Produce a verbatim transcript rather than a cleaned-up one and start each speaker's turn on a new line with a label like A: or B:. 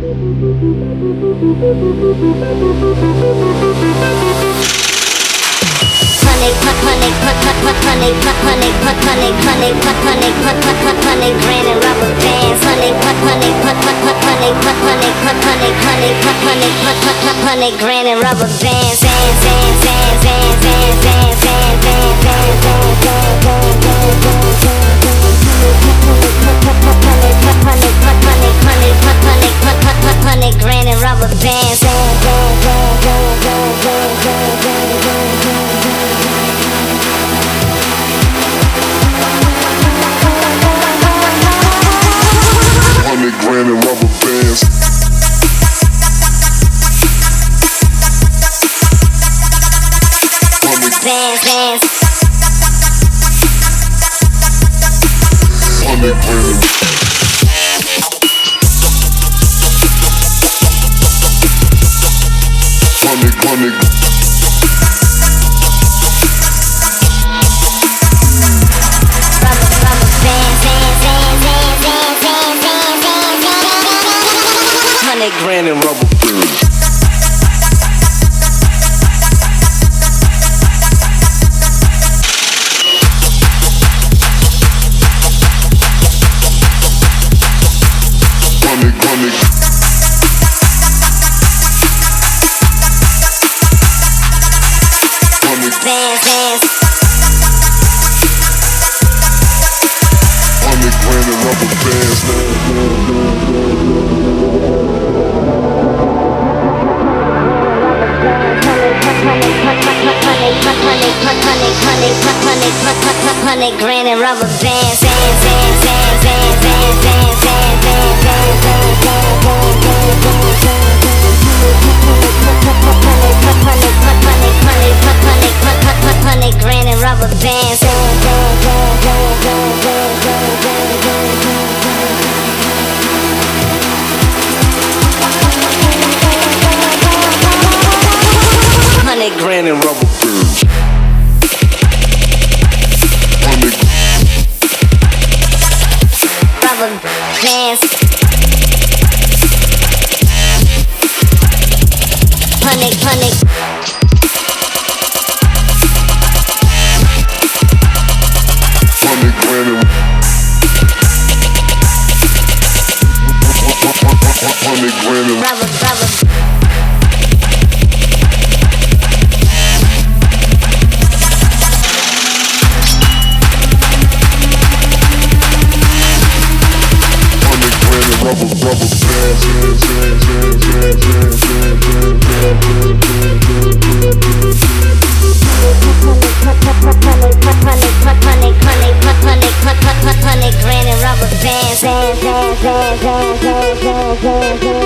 A: Hundred grand and rubber bands, bands, bands, bands, bands, bands, bands, bands, bands, bands, hundred grand and rubber bands.
B: Hundred grand and rubber bands.
A: Bands, bands.
B: Hundred grand. Hundred, hundred.
A: Rubber, rubber bands, bands, bands, bands, bands, bands, bands, bands.
B: Hundred grand and rubber bands.
A: Bands, bands.
B: Hundred grand and rubber bands.
A: Hundred grand and rubber bands, bands, bands, bands, bands, bands, bands, bands, bands, bands, hundred grand and rubber bands.
B: Hundred grand and rubber bands.
A: Rubber bands. Hundred, hundred.
B: Hundred grand and hundred grand and
A: rubber, rubber.
B: Rubber, rubber bands, bands, bands, bands, bands, bands,
A: Hundred grand and rubber bands.